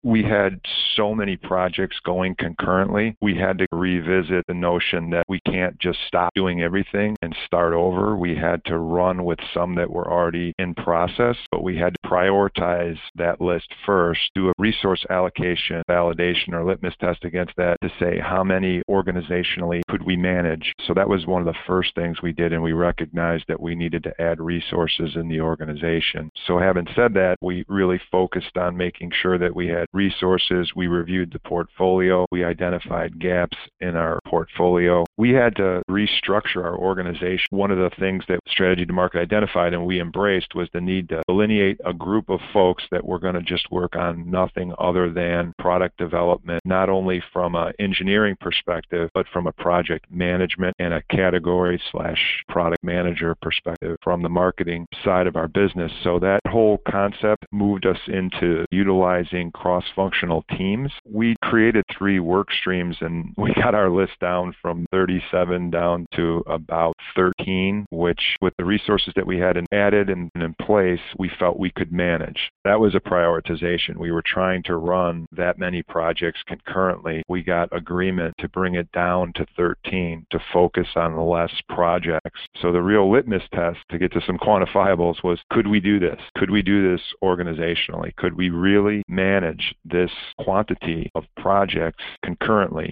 We had so many projects going concurrently. We had to revisit the notion that we can't just stop doing everything and start over. We had to run with some that were already in process, but we had to prioritize that list first, do a resource allocation, validation, or litmus test against that to say how many organizationally could we manage. So that was one of the first things we did, and we recognized that we needed to add resources in the organization. So having said that, we really focused on making sure that we had resources. We reviewed the portfolio. We identified gaps in our portfolio. We had to restructure our organization. One of the things that Strategy to Market identified and we embraced was the need to delineate a group of folks that were going to just work on nothing other than product development, not only from an engineering perspective, but from a project management and a category/product manager perspective from the marketing side of our business. So that whole concept moved us into utilizing cross-functional teams. We created 3 work streams, and we got our list down from 37 down to about 13, which with the resources that we had added and in place, we felt we could manage. That was a prioritization. We were trying to run that many projects concurrently. We got agreement to bring it down to 13 to focus on less projects. So the real litmus test to get to some quantifiables was, could we do this? Could we do this organizationally? Could we really manage this quantity of projects concurrently?